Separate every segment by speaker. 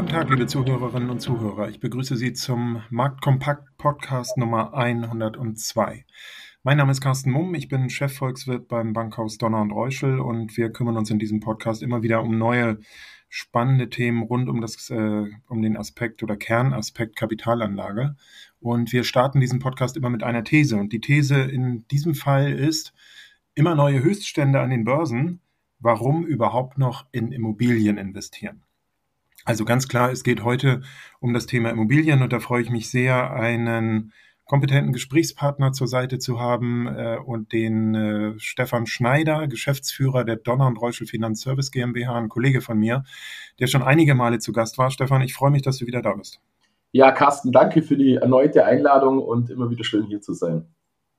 Speaker 1: Guten Tag, liebe Zuhörerinnen und Zuhörer. Ich begrüße Sie zum Marktkompakt-Podcast Nummer 102. Mein Name ist Carsten Mumm, ich bin Chefvolkswirt beim Bankhaus Donner und Reuschel und wir kümmern uns in diesem Podcast immer wieder um neue spannende Themen rund um den Aspekt oder Kernaspekt Kapitalanlage. Und wir starten diesen Podcast immer mit einer These. Und die These in diesem Fall ist, immer neue Höchststände an den Börsen. Warum überhaupt noch in Immobilien investieren? Also ganz klar, es geht heute um das Thema Immobilien und da freue ich mich sehr, einen kompetenten Gesprächspartner zur Seite zu haben und den Stefan Schneider, Geschäftsführer der Donner und Reuschel Finanzservice GmbH, ein Kollege von mir, der schon einige Male zu Gast war. Stefan, ich freue mich, dass du wieder da bist.
Speaker 2: Ja, Carsten, danke für die erneute Einladung und immer wieder schön hier zu sein.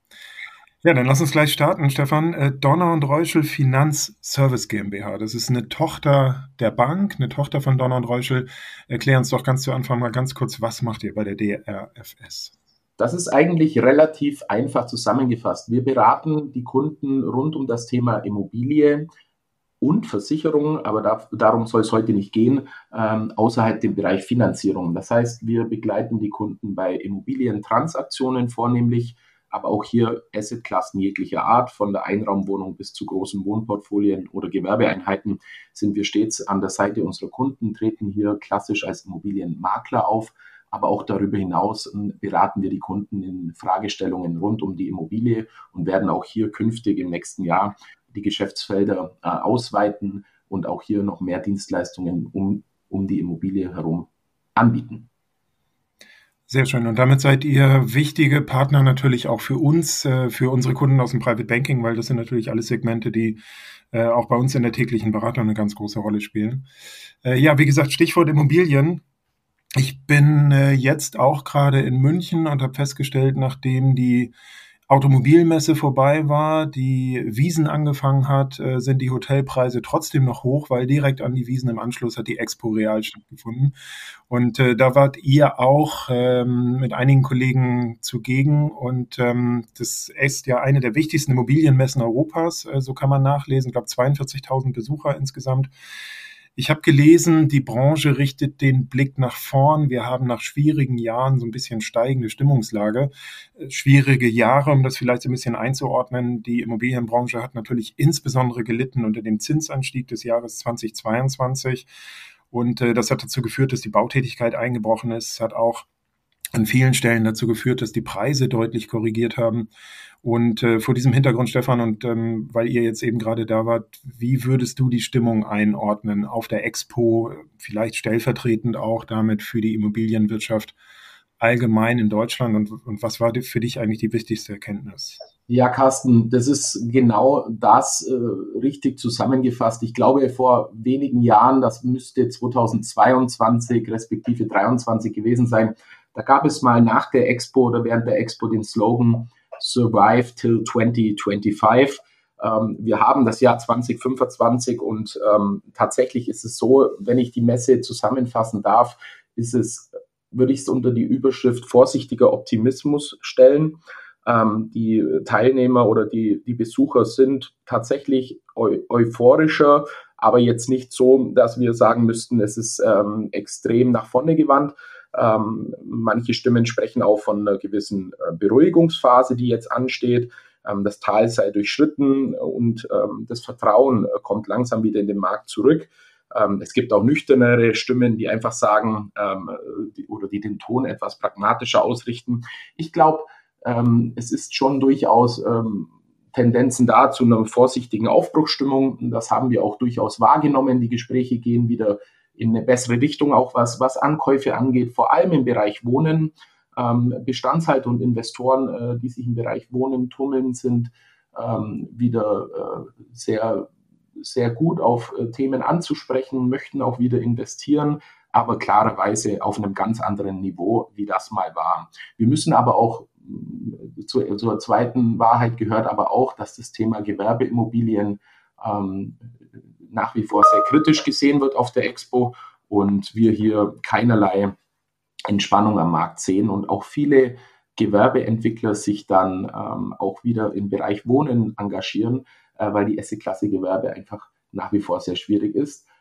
Speaker 1: Ja, dann lass uns gleich starten, Stefan. Donner und Reuschel Finanzservice GmbH. Das ist eine Tochter der Bank, eine Tochter von Donner und Reuschel. Erklär uns doch ganz zu Anfang mal ganz kurz, was macht ihr bei der DRFS?
Speaker 2: Das ist eigentlich relativ einfach zusammengefasst. Wir beraten die Kunden rund um das Thema Immobilie und Versicherung, aber darum soll es heute nicht gehen, außerhalb dem Bereich Finanzierung. Das heißt, wir begleiten die Kunden bei Immobilientransaktionen vornehmlich, aber auch hier Assetklassen jeglicher Art, von der Einraumwohnung bis zu großen Wohnportfolien oder Gewerbeeinheiten, sind wir stets an der Seite unserer Kunden, treten hier klassisch als Immobilienmakler auf, aber auch darüber hinaus beraten wir die Kunden in Fragestellungen rund um die Immobilie und werden auch hier künftig im nächsten Jahr die Geschäftsfelder ausweiten und auch hier noch mehr Dienstleistungen um die Immobilie herum anbieten.
Speaker 1: Sehr schön. Und damit seid ihr wichtige Partner natürlich auch für uns, für unsere Kunden aus dem Private Banking, weil das sind natürlich alles Segmente, die auch bei uns in der täglichen Beratung eine ganz große Rolle spielen. Ja, wie gesagt, Stichwort Immobilien. Ich bin jetzt auch gerade in München und habe festgestellt, nachdem die Automobilmesse vorbei war, die Wiesn angefangen hat, sind die Hotelpreise trotzdem noch hoch, weil direkt an die Wiesn im Anschluss hat die Expo Real stattgefunden. Und da wart ihr auch mit einigen Kollegen zugegen. Und das ist ja eine der wichtigsten Immobilienmessen Europas, so kann man nachlesen. Ich glaube, 42.000 Besucher insgesamt. Ich habe gelesen, die Branche richtet den Blick nach vorn. Wir haben nach schwierigen Jahren so ein bisschen steigende Stimmungslage. Schwierige Jahre, um das vielleicht so ein bisschen einzuordnen. Die Immobilienbranche hat natürlich insbesondere gelitten unter dem Zinsanstieg des Jahres 2022. Und das hat dazu geführt, dass die Bautätigkeit eingebrochen ist. Hat auch an vielen Stellen dazu geführt, dass die Preise deutlich korrigiert haben. Und vor diesem Hintergrund, Stefan, und weil ihr jetzt eben gerade da wart, wie würdest du die Stimmung einordnen auf der Expo, vielleicht stellvertretend auch damit für die Immobilienwirtschaft allgemein in Deutschland? Und was war für dich eigentlich die wichtigste Erkenntnis?
Speaker 2: Ja, Carsten, das ist genau das richtig zusammengefasst. Ich glaube, vor wenigen Jahren, das müsste 2022 respektive 2023 gewesen sein, da gab es mal nach der Expo oder während der Expo den Slogan Survive till 2025. Wir haben das Jahr 2025 und tatsächlich ist es so, wenn ich die Messe zusammenfassen darf, würde ich es unter die Überschrift vorsichtiger Optimismus stellen. Die Teilnehmer oder die Besucher sind tatsächlich euphorischer, aber jetzt nicht so, dass wir sagen müssten, es ist extrem nach vorne gewandt. Manche Stimmen sprechen auch von einer gewissen Beruhigungsphase, die jetzt ansteht. Das Tal sei durchschritten und das Vertrauen kommt langsam wieder in den Markt zurück. Es gibt auch nüchternere Stimmen, die einfach sagen die den Ton etwas pragmatischer ausrichten. Ich glaube, es ist schon durchaus Tendenzen da zu einer vorsichtigen Aufbruchsstimmung. Das haben wir auch durchaus wahrgenommen. Die Gespräche gehen wieder in eine bessere Richtung, auch was Ankäufe angeht, vor allem im Bereich Wohnen. Bestandshalter und Investoren, die sich im Bereich Wohnen tummeln, sind wieder sehr, sehr gut auf Themen anzusprechen, möchten auch wieder investieren, aber klarerweise auf einem ganz anderen Niveau, wie das mal war. Wir müssen aber auch, zur zweiten Wahrheit gehört aber auch, dass das Thema Gewerbeimmobilien nach wie vor sehr kritisch gesehen wird auf der Expo und wir hier keinerlei Entspannung am Markt sehen und auch viele Gewerbeentwickler sich dann auch wieder im Bereich Wohnen engagieren, weil die Assetklasse Gewerbe einfach nach wie vor sehr schwierig ist.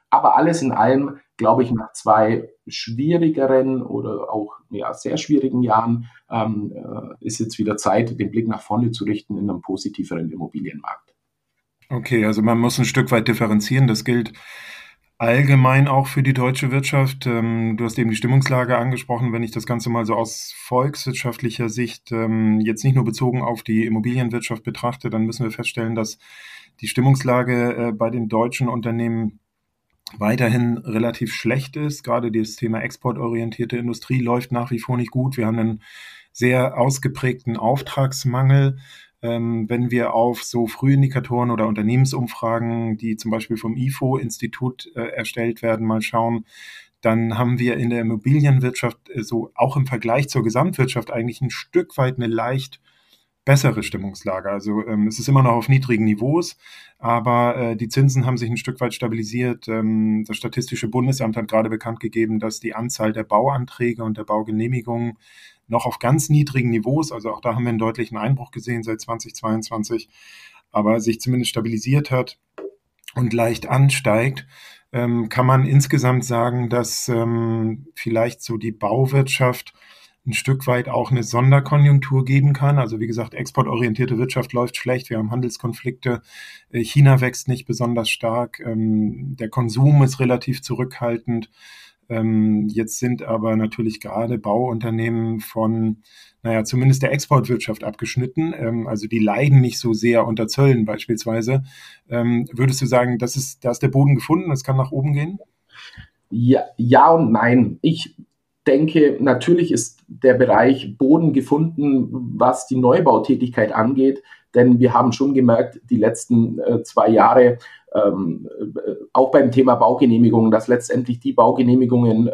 Speaker 2: Aber alles in allem, glaube ich, nach 2 schwierigeren oder auch sehr schwierigen Jahren ist jetzt wieder Zeit, den Blick nach vorne zu richten in einem positiveren Immobilienmarkt.
Speaker 1: Okay, also man muss ein Stück weit differenzieren. Das gilt allgemein auch für die deutsche Wirtschaft. Du hast eben die Stimmungslage angesprochen. Wenn ich das Ganze mal so aus volkswirtschaftlicher Sicht jetzt nicht nur bezogen auf die Immobilienwirtschaft betrachte, dann müssen wir feststellen, dass die Stimmungslage bei den deutschen Unternehmen weiterhin relativ schlecht ist. Gerade das Thema exportorientierte Industrie läuft nach wie vor nicht gut. Wir haben einen sehr ausgeprägten Auftragsmangel. Wenn wir auf so Frühindikatoren oder Unternehmensumfragen, die zum Beispiel vom IFO-Institut erstellt werden, mal schauen, dann haben wir in der Immobilienwirtschaft so auch im Vergleich zur Gesamtwirtschaft eigentlich ein Stück weit eine leicht bessere Stimmungslage. Also es ist immer noch auf niedrigen Niveaus, aber die Zinsen haben sich ein Stück weit stabilisiert. Das Statistische Bundesamt hat gerade bekannt gegeben, dass die Anzahl der Bauanträge und der Baugenehmigungen noch auf ganz niedrigen Niveaus, also auch da haben wir einen deutlichen Einbruch gesehen seit 2022, aber sich zumindest stabilisiert hat und leicht ansteigt, kann man insgesamt sagen, dass vielleicht so die Bauwirtschaft ein Stück weit auch eine Sonderkonjunktur geben kann. Also wie gesagt, exportorientierte Wirtschaft läuft schlecht, wir haben Handelskonflikte, China wächst nicht besonders stark, der Konsum ist relativ zurückhaltend. Jetzt sind aber natürlich gerade Bauunternehmen von, zumindest der Exportwirtschaft abgeschnitten. Also die leiden nicht so sehr unter Zöllen beispielsweise. Würdest du sagen, da ist der Boden gefunden, es kann nach oben gehen?
Speaker 2: Ja, ja und nein. Ich denke, natürlich ist der Bereich Boden gefunden, was die Neubautätigkeit angeht, denn wir haben schon gemerkt, die letzten 2 Jahre, auch beim Thema Baugenehmigungen, dass letztendlich die Baugenehmigungen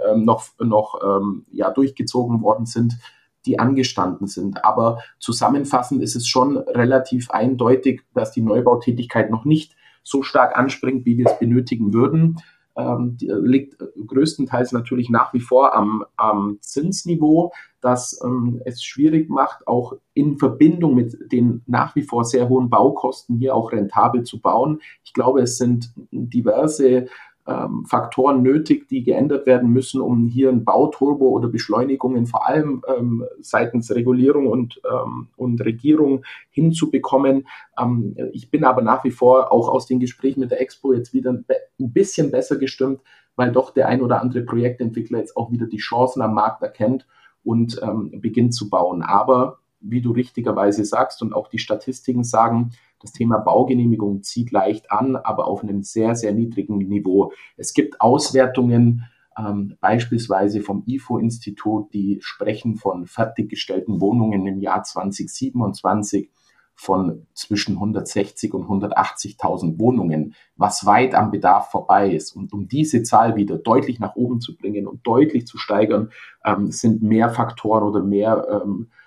Speaker 2: durchgezogen worden sind, die angestanden sind. Aber zusammenfassend ist es schon relativ eindeutig, dass die Neubautätigkeit noch nicht so stark anspringt, wie wir es benötigen würden. Liegt größtenteils natürlich nach wie vor am Zinsniveau, das es schwierig macht, auch in Verbindung mit den nach wie vor sehr hohen Baukosten hier auch rentabel zu bauen. Ich glaube, es sind diverse Faktoren nötig, die geändert werden müssen, um hier ein Bauturbo oder Beschleunigungen vor allem seitens Regulierung und Regierung hinzubekommen. Ich bin aber nach wie vor auch aus den Gesprächen mit der Expo jetzt wieder ein bisschen besser gestimmt, weil doch der ein oder andere Projektentwickler jetzt auch wieder die Chancen am Markt erkennt und beginnt zu bauen. Aber wie du richtigerweise sagst und auch die Statistiken sagen, das Thema Baugenehmigung zieht leicht an, aber auf einem sehr, sehr niedrigen Niveau. Es gibt Auswertungen, beispielsweise vom IFO-Institut, die sprechen von fertiggestellten Wohnungen im Jahr 2027 von zwischen 160 und 180.000 Wohnungen, was weit am Bedarf vorbei ist. Und um diese Zahl wieder deutlich nach oben zu bringen und deutlich zu steigern, sind mehr Faktoren oder mehr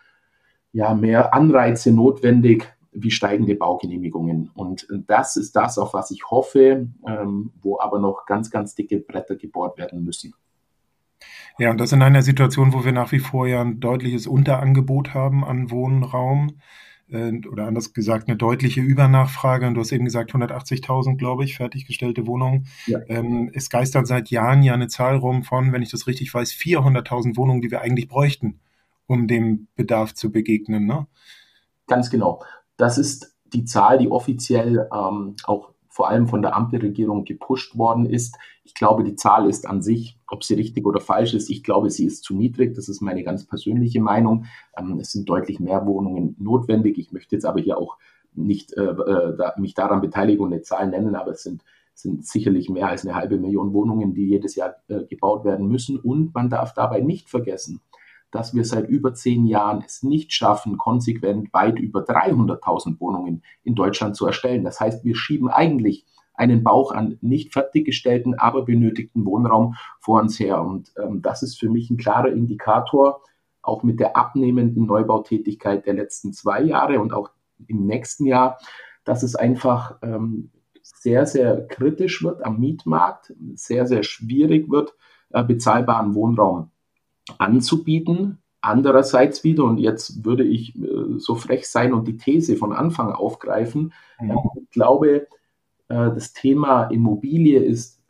Speaker 2: Anreize notwendig, wie steigende Baugenehmigungen. Und das ist das, auf was ich hoffe, wo aber noch ganz, ganz dicke Bretter gebohrt werden müssen.
Speaker 1: Ja, und das in einer Situation, wo wir nach wie vor ja ein deutliches Unterangebot haben an Wohnraum oder anders gesagt eine deutliche Übernachfrage. Und du hast eben gesagt 180.000, glaube ich, fertiggestellte Wohnungen.
Speaker 2: Ja.
Speaker 1: Es geistert seit Jahren ja eine Zahl rum von, wenn ich das richtig weiß, 400.000 Wohnungen, die wir eigentlich bräuchten, um dem Bedarf zu begegnen, ne?
Speaker 2: Ganz genau. Das ist die Zahl, die offiziell auch vor allem von der Ampelregierung gepusht worden ist. Ich glaube, die Zahl ist an sich, ob sie richtig oder falsch ist, ich glaube, sie ist zu niedrig. Das ist meine ganz persönliche Meinung. Es sind deutlich mehr Wohnungen notwendig. Ich möchte jetzt aber hier auch nicht mich daran beteiligen und eine Zahl nennen, aber es sind sicherlich mehr als 500.000 Wohnungen, die jedes Jahr gebaut werden müssen. Und man darf dabei nicht vergessen, dass wir seit über 10 Jahren es nicht schaffen, konsequent weit über 300.000 Wohnungen in Deutschland zu erstellen. Das heißt, wir schieben eigentlich einen Bauch an nicht fertiggestellten, aber benötigten Wohnraum vor uns her. Und das ist für mich ein klarer Indikator, auch mit der abnehmenden Neubautätigkeit der letzten 2 Jahre und auch im nächsten Jahr, dass es einfach sehr, sehr kritisch wird am Mietmarkt, sehr, sehr schwierig wird, bezahlbaren Wohnraum anzubieten. Andererseits wieder, und jetzt würde ich so frech sein und die These von Anfang aufgreifen, ich glaube, das Thema Immobilie ist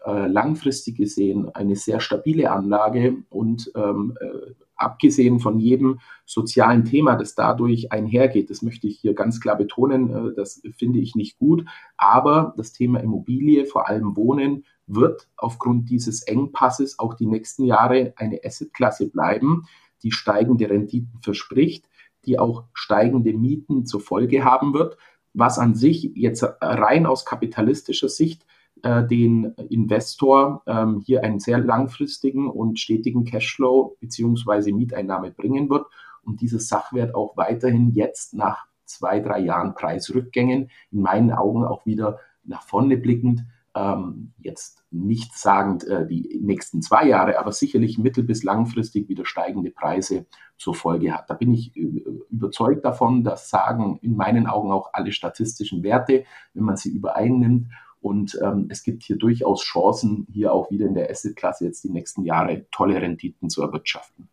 Speaker 2: langfristig gesehen eine sehr stabile Anlage und abgesehen von jedem sozialen Thema, das dadurch einhergeht, das möchte ich hier ganz klar betonen, das finde ich nicht gut, aber das Thema Immobilie, vor allem Wohnen, wird aufgrund dieses Engpasses auch die nächsten Jahre eine Assetklasse bleiben, die steigende Renditen verspricht, die auch steigende Mieten zur Folge haben wird, was an sich jetzt rein aus kapitalistischer Sicht den Investor hier einen sehr langfristigen und stetigen Cashflow bzw. Mieteinnahme bringen wird und dieses Sachwert auch weiterhin jetzt nach 2-3 Jahren Preisrückgängen in meinen Augen auch wieder nach vorne blickend, jetzt nicht sagend die nächsten 2 Jahre, aber sicherlich mittel- bis langfristig wieder steigende Preise zur Folge hat. Da bin ich überzeugt davon, das sagen in meinen Augen auch alle statistischen Werte, wenn man sie übereinnimmt. Und es gibt hier durchaus Chancen, hier auch wieder in der Assetklasse jetzt die nächsten Jahre tolle Renditen zu erwirtschaften.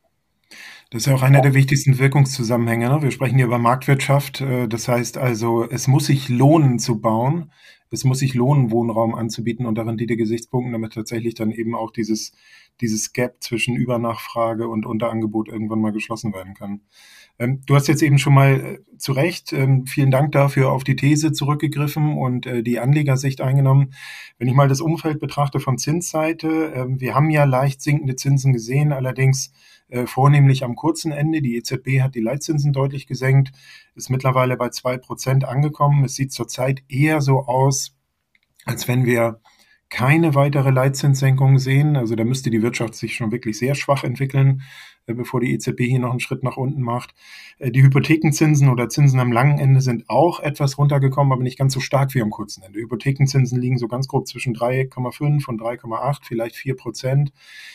Speaker 1: Das ist ja auch einer der wichtigsten Wirkungszusammenhänge. Ne? Wir sprechen hier über Marktwirtschaft. Das heißt also, es muss sich lohnen zu bauen. Es muss sich lohnen, Wohnraum anzubieten unter Rendite-Gesichtspunkten, damit tatsächlich dann eben auch dieses Gap zwischen Übernachfrage und Unterangebot irgendwann mal geschlossen werden kann. Du hast jetzt eben schon mal zu Recht, vielen Dank dafür, auf die These zurückgegriffen und die Anlegersicht eingenommen. Wenn ich mal das Umfeld betrachte von Zinsseite, wir haben ja leicht sinkende Zinsen gesehen, allerdings vornehmlich am kurzen Ende. Die EZB hat die Leitzinsen deutlich gesenkt, ist mittlerweile bei 2% angekommen. Es sieht zurzeit eher so aus, als wenn wir keine weitere Leitzinssenkung sehen. Also da müsste die Wirtschaft sich schon wirklich sehr schwach entwickeln, bevor die EZB hier noch einen Schritt nach unten macht. Die Hypothekenzinsen oder Zinsen am langen Ende sind auch etwas runtergekommen, aber nicht ganz so stark wie am kurzen Ende. Hypothekenzinsen liegen so ganz grob zwischen 3,5 und 3,8, vielleicht 4%.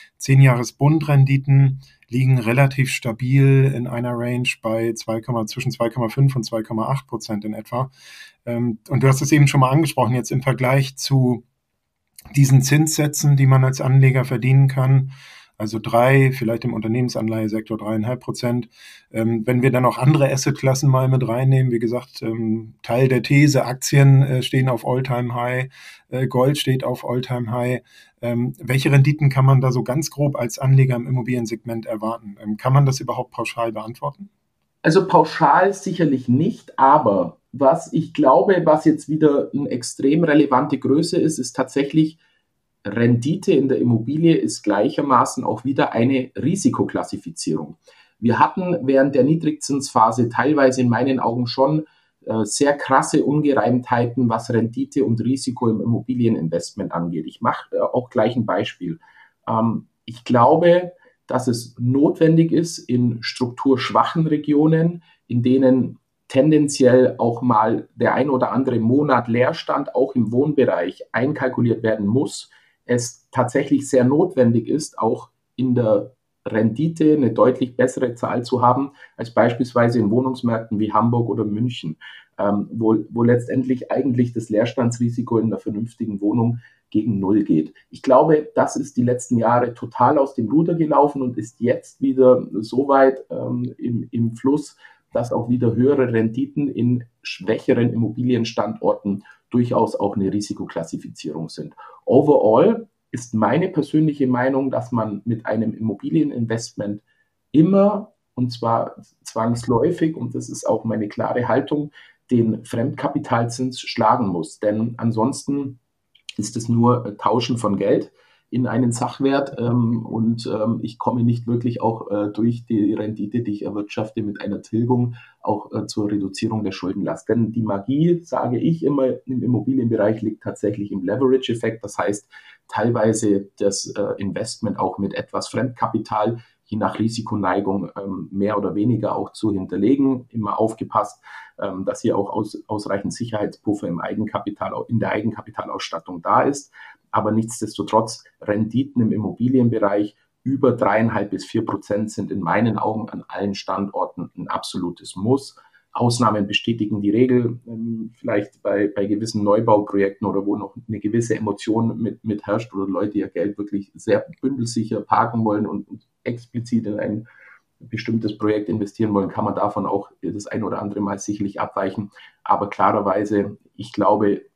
Speaker 1: 10-Jahres-Bund-Renditen liegen relativ stabil in einer Range bei zwischen 2,5 und 2,8% in etwa. Und du hast es eben schon mal angesprochen, jetzt im Vergleich zu diesen Zinssätzen, die man als Anleger verdienen kann, also 3, vielleicht im Unternehmensanleihesektor 3,5%. Wenn wir dann auch andere Assetklassen mal mit reinnehmen, wie gesagt, Teil der These, Aktien stehen auf All-Time-High, Gold steht auf All-Time-High. Welche Renditen kann man da so ganz grob als Anleger im Immobiliensegment erwarten? Kann man das überhaupt pauschal beantworten?
Speaker 2: Also pauschal sicherlich nicht, aber was ich glaube, was jetzt wieder eine extrem relevante Größe ist, ist tatsächlich Rendite in der Immobilie ist gleichermaßen auch wieder eine Risikoklassifizierung. Wir hatten während der Niedrigzinsphase teilweise in meinen Augen schon sehr krasse Ungereimtheiten, was Rendite und Risiko im Immobilieninvestment angeht. Ich mache auch gleich ein Beispiel. Ich glaube, dass es notwendig ist, in strukturschwachen Regionen, in denen tendenziell auch mal der ein oder andere Monat Leerstand auch im Wohnbereich einkalkuliert werden muss, es tatsächlich sehr notwendig ist, auch in der Rendite eine deutlich bessere Zahl zu haben, als beispielsweise in Wohnungsmärkten wie Hamburg oder München, wo letztendlich eigentlich das Leerstandsrisiko in einer vernünftigen Wohnung gegen Null geht. Ich glaube, das ist die letzten Jahre total aus dem Ruder gelaufen und ist jetzt wieder so weit im Fluss, dass auch wieder höhere Renditen in schwächeren Immobilienstandorten durchaus auch eine Risikoklassifizierung sind. Overall ist meine persönliche Meinung, dass man mit einem Immobilieninvestment immer, und zwar zwangsläufig, und das ist auch meine klare Haltung, den Fremdkapitalzins schlagen muss. Denn ansonsten ist es nur Tauschen von Geld in einen Sachwert und ich komme nicht wirklich auch durch die Rendite, die ich erwirtschafte, mit einer Tilgung auch zur Reduzierung der Schuldenlast. Denn die Magie, sage ich immer, im Immobilienbereich liegt tatsächlich im Leverage-Effekt. Das heißt, teilweise das Investment auch mit etwas Fremdkapital, je nach Risikoneigung mehr oder weniger auch zu hinterlegen. Immer aufgepasst, dass hier auch ausreichend Sicherheitspuffer im Eigenkapital, in der Eigenkapitalausstattung da ist. Aber nichtsdestotrotz Renditen im Immobilienbereich über 3,5-4% sind in meinen Augen an allen Standorten ein absolutes Muss. Ausnahmen bestätigen die Regel, vielleicht bei gewissen Neubauprojekten oder wo noch eine gewisse Emotion mit herrscht oder Leute ihr Geld wirklich sehr bündelsicher parken wollen und explizit in ein bestimmtes Projekt investieren wollen, kann man davon auch das ein oder andere Mal sicherlich abweichen. Aber klarerweise, ich glaube,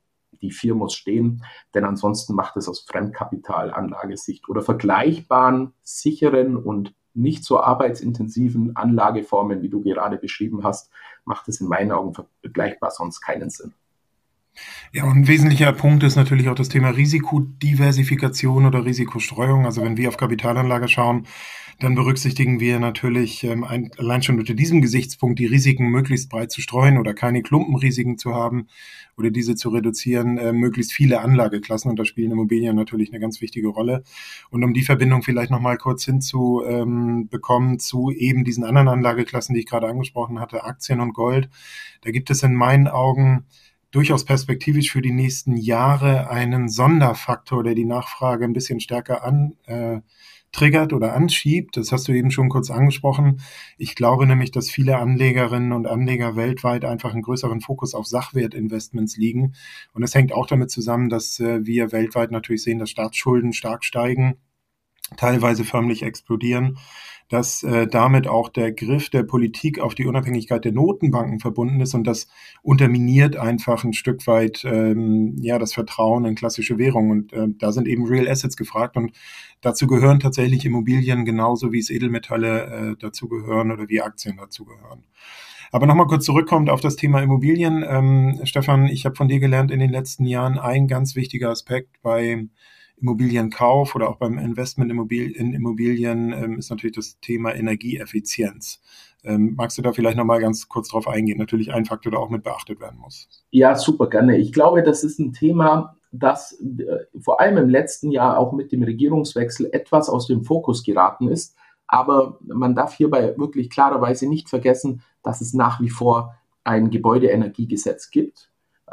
Speaker 2: die 4 muss stehen, denn ansonsten macht es aus Fremdkapitalanlagesicht oder vergleichbaren, sicheren und nicht so arbeitsintensiven Anlageformen, wie du gerade beschrieben hast, macht es in meinen Augen vergleichbar sonst keinen Sinn.
Speaker 1: Ja, und ein wesentlicher Punkt ist natürlich auch das Thema Risikodiversifikation oder Risikostreuung. Also wenn wir auf Kapitalanlage schauen, dann berücksichtigen wir natürlich allein schon unter diesem Gesichtspunkt die Risiken möglichst breit zu streuen oder keine Klumpenrisiken zu haben oder diese zu reduzieren, möglichst viele Anlageklassen, und da spielen Immobilien natürlich eine ganz wichtige Rolle. Und um die Verbindung vielleicht nochmal kurz hinzubekommen zu eben diesen anderen Anlageklassen, die ich gerade angesprochen hatte, Aktien und Gold, da gibt es in meinen Augen durchaus perspektivisch für die nächsten Jahre einen Sonderfaktor, der die Nachfrage ein bisschen stärker triggert oder anschiebt. Das hast du eben schon kurz angesprochen. Ich glaube nämlich, dass viele Anlegerinnen und Anleger weltweit einfach einen größeren Fokus auf Sachwertinvestments liegen. Und es hängt auch damit zusammen, dass wir weltweit natürlich sehen, dass Staatsschulden stark steigen, teilweise förmlich explodieren, dass damit auch der Griff der Politik auf die Unabhängigkeit der Notenbanken verbunden ist, und das unterminiert einfach ein Stück weit das Vertrauen in klassische Währungen, und da sind eben Real Assets gefragt, und dazu gehören tatsächlich Immobilien genauso wie es Edelmetalle dazu gehören oder wie Aktien dazu gehören. Aber nochmal kurz zurückkommt auf das Thema Immobilien. Stefan, ich habe von dir gelernt in den letzten Jahren, ein ganz wichtiger Aspekt bei Immobilienkauf oder auch beim Investment in Immobilien ist natürlich das Thema Energieeffizienz. Magst du da vielleicht nochmal ganz kurz drauf eingehen? Natürlich ein Faktor, der auch mit beachtet werden muss.
Speaker 2: Ja, super gerne. Ich glaube, das ist ein Thema, das vor allem im letzten Jahr auch mit dem Regierungswechsel etwas aus dem Fokus geraten ist. Aber man darf hierbei wirklich klarerweise nicht vergessen, dass es nach wie vor ein Gebäudeenergiegesetz gibt.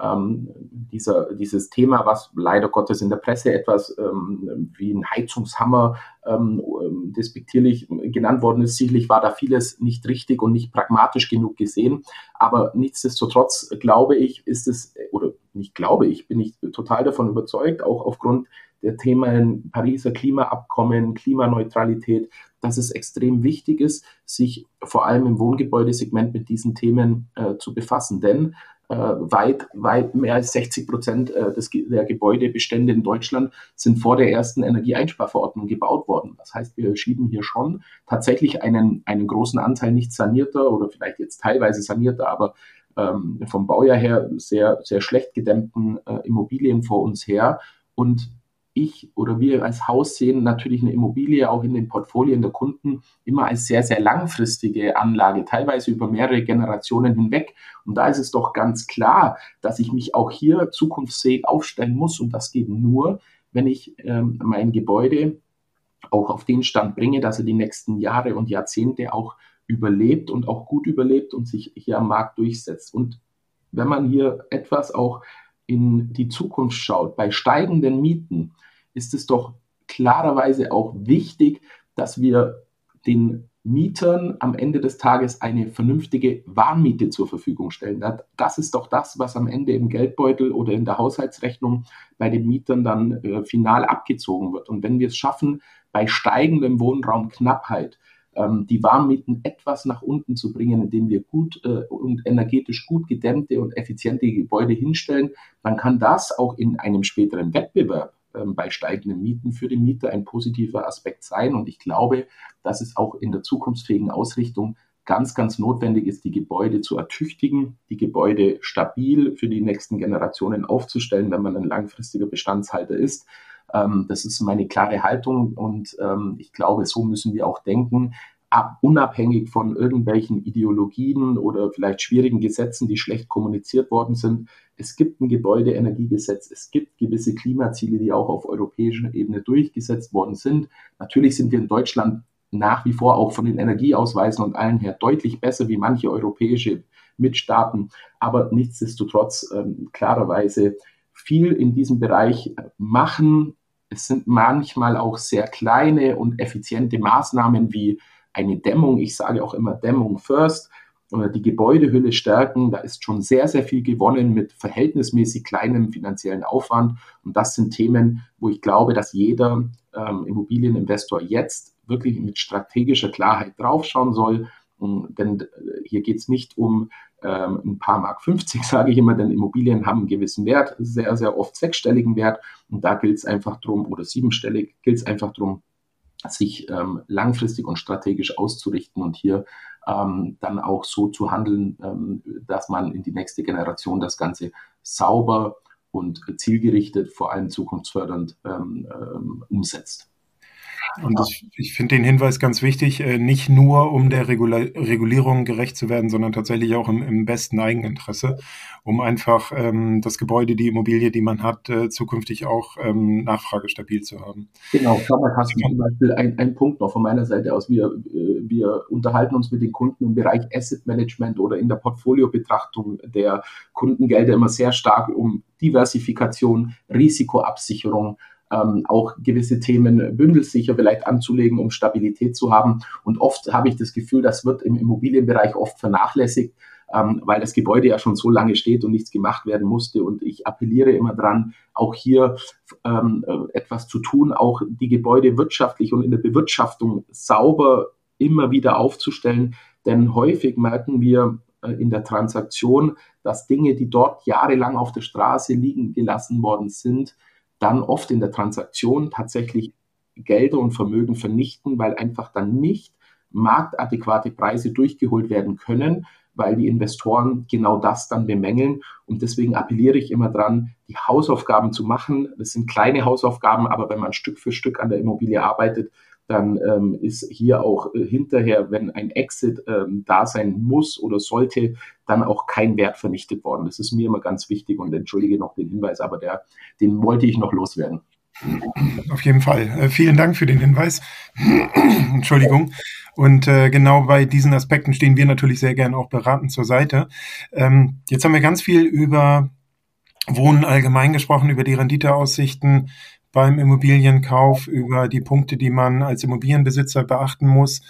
Speaker 2: Dieses Thema, was leider Gottes in der Presse etwas wie ein Heizungshammer despektierlich genannt worden ist. Sicherlich war da vieles nicht richtig und nicht pragmatisch genug gesehen. Aber nichtsdestotrotz glaube ich, bin ich total davon überzeugt, auch aufgrund der Themen Pariser Klimaabkommen, Klimaneutralität, dass es extrem wichtig ist, sich vor allem im Wohngebäudesegment mit diesen Themen zu befassen. Denn weit mehr als 60% der Gebäudebestände in Deutschland sind vor der ersten Energieeinsparverordnung gebaut worden. Das heißt, wir schieben hier schon tatsächlich einen großen Anteil nicht sanierter oder vielleicht jetzt teilweise sanierter, aber vom Baujahr her sehr, sehr schlecht gedämmten Immobilien vor uns her. Und ich oder wir als Haus sehen natürlich eine Immobilie auch in den Portfolien der Kunden immer als sehr, sehr langfristige Anlage, teilweise über mehrere Generationen hinweg. Und da ist es doch ganz klar, dass ich mich auch hier zukunftsfähig aufstellen muss. Und das geht nur, wenn ich mein Gebäude auch auf den Stand bringe, dass er die nächsten Jahre und Jahrzehnte auch überlebt und auch gut überlebt und sich hier am Markt durchsetzt. Und wenn man hier etwas auch in die Zukunft schaut, bei steigenden Mieten, ist es doch klarerweise auch wichtig, dass wir den Mietern am Ende des Tages eine vernünftige Warmmiete zur Verfügung stellen. Das ist doch das, was am Ende im Geldbeutel oder in der Haushaltsrechnung bei den Mietern dann final abgezogen wird. Und wenn wir es schaffen, bei steigendem Wohnraumknappheit die Warmmieten etwas nach unten zu bringen, indem wir gut und energetisch gut gedämmte und effiziente Gebäude hinstellen, dann kann das auch in einem späteren Wettbewerb bei steigenden Mieten für den Mieter ein positiver Aspekt sein. Und ich glaube, dass es auch in der zukunftsfähigen Ausrichtung ganz, ganz notwendig ist, die Gebäude zu ertüchtigen, die Gebäude stabil für die nächsten Generationen aufzustellen, wenn man ein langfristiger Bestandshalter ist. Das ist meine klare Haltung und ich glaube, so müssen wir auch denken, unabhängig von irgendwelchen Ideologien oder vielleicht schwierigen Gesetzen, die schlecht kommuniziert worden sind. Es gibt ein Gebäudeenergiegesetz, es gibt gewisse Klimaziele, die auch auf europäischer Ebene durchgesetzt worden sind. Natürlich sind wir in Deutschland nach wie vor auch von den Energieausweisen und allen her deutlich besser wie manche europäische Mitstaaten, aber nichtsdestotrotz klarerweise viel in diesem Bereich machen. Es sind manchmal auch sehr kleine und effiziente Maßnahmen wie eine Dämmung. Ich sage auch immer Dämmung first, oder die Gebäudehülle stärken. Da ist schon sehr, sehr viel gewonnen mit verhältnismäßig kleinem finanziellen Aufwand. Und das sind Themen, wo ich glaube, dass jeder Immobilieninvestor jetzt wirklich mit strategischer Klarheit draufschauen soll. Denn hier geht es nicht um ein paar Mark 50, sage ich immer, denn Immobilien haben einen gewissen Wert, sehr, sehr oft sechsstelligen Wert. Und da gilt es einfach drum, oder siebenstellig, gilt es einfach drum, sich langfristig und strategisch auszurichten und hier dann auch so zu handeln, dass man in die nächste Generation das Ganze sauber und zielgerichtet, vor allem zukunftsfördernd umsetzt.
Speaker 1: Und ich finde den Hinweis ganz wichtig, nicht nur um der Regulierung gerecht zu werden, sondern tatsächlich auch im besten Eigeninteresse, um einfach das Gebäude, die Immobilie, die man hat, zukünftig auch nachfragestabil zu haben.
Speaker 2: Genau, Thomas, hast du zum Beispiel ein Punkt noch von meiner Seite aus. Wir unterhalten uns mit den Kunden im Bereich Asset Management oder in der Portfoliobetrachtung der Kundengelder immer sehr stark um Diversifikation, Risikoabsicherung, auch gewisse Themen bündelsicher vielleicht anzulegen, um Stabilität zu haben. Und oft habe ich das Gefühl, das wird im Immobilienbereich oft vernachlässigt, weil das Gebäude ja schon so lange steht und nichts gemacht werden musste. Und ich appelliere immer dran, auch hier etwas zu tun, auch die Gebäude wirtschaftlich und in der Bewirtschaftung sauber immer wieder aufzustellen. Denn häufig merken wir in der Transaktion, dass Dinge, die dort jahrelang auf der Straße liegen gelassen worden sind, dann oft in der Transaktion tatsächlich Gelder und Vermögen vernichten, weil einfach dann nicht marktadäquate Preise durchgeholt werden können, weil die Investoren genau das dann bemängeln. Und deswegen appelliere ich immer dran, die Hausaufgaben zu machen. Das sind kleine Hausaufgaben, aber wenn man Stück für Stück an der Immobilie arbeitet, dann ist hier auch hinterher, wenn ein Exit da sein muss oder sollte, dann auch kein Wert vernichtet worden. Das ist mir immer ganz wichtig und entschuldige noch den Hinweis, aber den wollte ich noch loswerden.
Speaker 1: Auf jeden Fall. Vielen Dank für den Hinweis. Entschuldigung. Und genau bei diesen Aspekten stehen wir natürlich sehr gern auch beratend zur Seite. Jetzt haben wir ganz viel über Wohnen allgemein gesprochen, über die Renditeaussichten beim Immobilienkauf, über die Punkte, die man als Immobilienbesitzer beachten muss.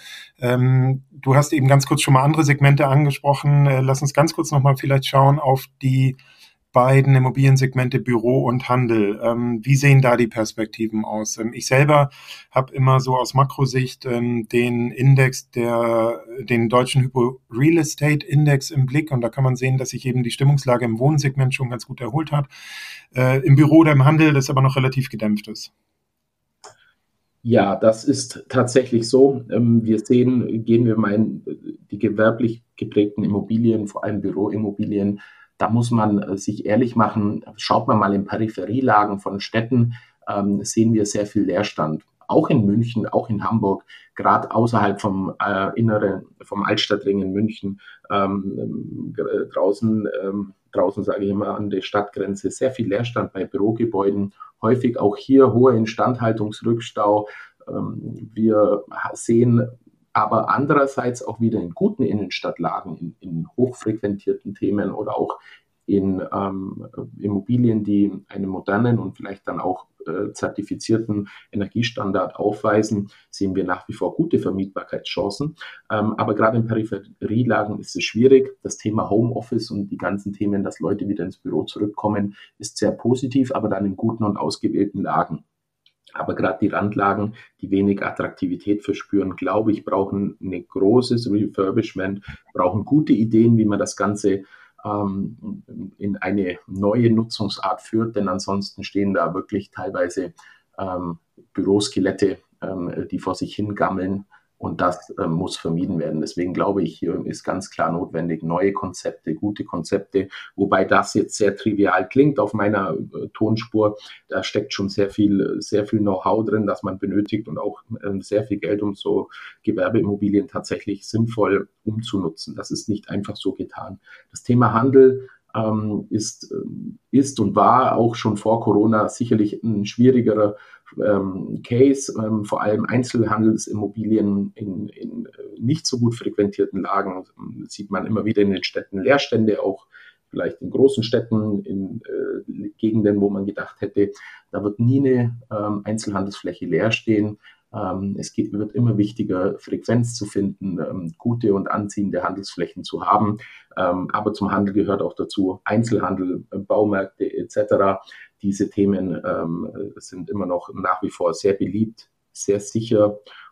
Speaker 1: Du hast eben ganz kurz schon mal andere Segmente angesprochen. Lass uns ganz kurz nochmal vielleicht schauen auf die beiden Immobiliensegmente Büro und Handel. Wie sehen da die Perspektiven aus? Ich selber habe immer so aus Makrosicht den Index, den deutschen Hypo Real Estate Index im Blick, und da kann man sehen, dass sich eben die Stimmungslage im Wohnsegment schon ganz gut erholt hat. Im Büro oder im Handel das aber noch relativ gedämpft ist.
Speaker 2: Ja, das ist tatsächlich so. Wir sehen, gehen wir mal in die gewerblich geprägten Immobilien, vor allem Büroimmobilien. Da muss man sich ehrlich machen, schaut man mal in Peripherielagen von Städten, sehen wir sehr viel Leerstand. Auch in München, auch in Hamburg, gerade außerhalb vom vom Altstadtring in München, draußen sage ich immer an der Stadtgrenze, sehr viel Leerstand bei Bürogebäuden, häufig auch hier hoher Instandhaltungsrückstau. Wir sehen aber andererseits auch wieder in guten Innenstadtlagen, in hochfrequentierten Themen oder auch in Immobilien, die einen modernen und vielleicht dann auch zertifizierten Energiestandard aufweisen, sehen wir nach wie vor gute Vermietbarkeitschancen. Aber gerade in Peripherielagen ist es schwierig. Das Thema Homeoffice und die ganzen Themen, dass Leute wieder ins Büro zurückkommen, ist sehr positiv, aber dann in guten und ausgewählten Lagen. Aber gerade die Randlagen, die wenig Attraktivität verspüren, glaube ich, brauchen ein großes Refurbishment, brauchen gute Ideen, wie man das Ganze in eine neue Nutzungsart führt, denn ansonsten stehen da wirklich teilweise Büroskelette, die vor sich hingammeln, und das muss vermieden werden. Deswegen glaube ich, hier ist ganz klar notwendig neue Konzepte, gute Konzepte, wobei das jetzt sehr trivial klingt auf meiner Tonspur. Da steckt schon sehr viel Know-how drin, das man benötigt, und auch sehr viel Geld, um so Gewerbeimmobilien tatsächlich sinnvoll umzunutzen. Das ist nicht einfach so getan. Das Thema Handel ist und war auch schon vor Corona sicherlich ein schwierigerer Case, vor allem Einzelhandelsimmobilien in nicht so gut frequentierten Lagen sieht man immer wieder in den Städten Leerstände, auch vielleicht in großen Städten, in Gegenden, wo man gedacht hätte, da wird nie eine Einzelhandelsfläche leer stehen. Wird immer wichtiger, Frequenz zu finden, gute und anziehende Handelsflächen zu haben. Aber zum Handel gehört auch dazu Einzelhandel, Baumärkte etc. Diese Themen sind immer noch nach wie vor sehr beliebt, sehr sicher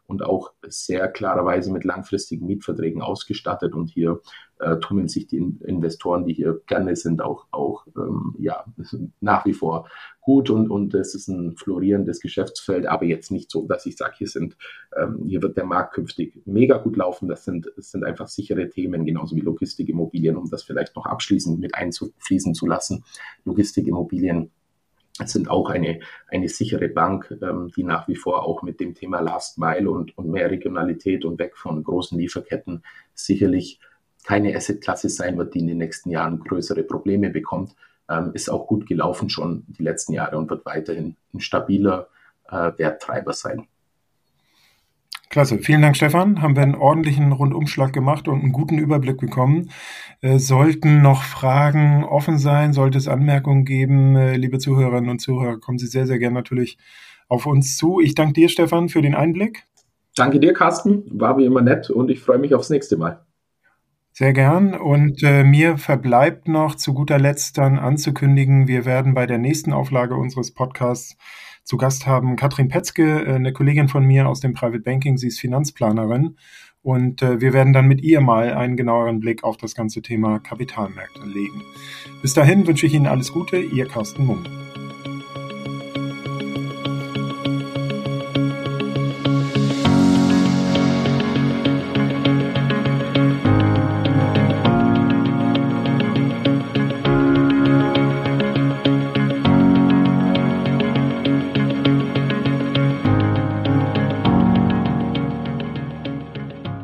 Speaker 2: und auch sehr klarerweise mit langfristigen Mietverträgen ausgestattet. Und hier tummeln sich die Investoren, die hier gerne sind, auch nach wie vor gut. Und es ist ein florierendes Geschäftsfeld, aber jetzt nicht so, dass ich sage, hier wird der Markt künftig mega gut laufen. Das sind einfach sichere Themen, genauso wie Logistikimmobilien, um das vielleicht noch abschließend mit einzufließen zu lassen. Logistikimmobilien sind auch eine sichere Bank, die nach wie vor auch mit dem Thema Last Mile und mehr Regionalität und weg von großen Lieferketten sicherlich keine Assetklasse sein wird, die in den nächsten Jahren größere Probleme bekommt. Ist auch gut gelaufen schon die letzten Jahre und wird weiterhin ein stabiler Werttreiber sein.
Speaker 1: Klasse. Vielen Dank, Stefan. Haben wir einen ordentlichen Rundumschlag gemacht und einen guten Überblick bekommen. Sollten noch Fragen offen sein, sollte es Anmerkungen geben, liebe Zuhörerinnen und Zuhörer, kommen Sie sehr, sehr gerne natürlich auf uns zu. Ich danke dir, Stefan, für den Einblick.
Speaker 2: Danke dir, Carsten. War wie immer nett und ich freue mich aufs nächste Mal.
Speaker 1: Sehr gern. Und mir verbleibt noch zu guter Letzt dann anzukündigen, wir werden bei der nächsten Auflage unseres Podcasts zu Gast haben Katrin Petzke, eine Kollegin von mir aus dem Private Banking. Sie ist Finanzplanerin. Und wir werden dann mit ihr mal einen genaueren Blick auf das ganze Thema Kapitalmärkte legen. Bis dahin wünsche ich Ihnen alles Gute. Ihr Carsten Mumm.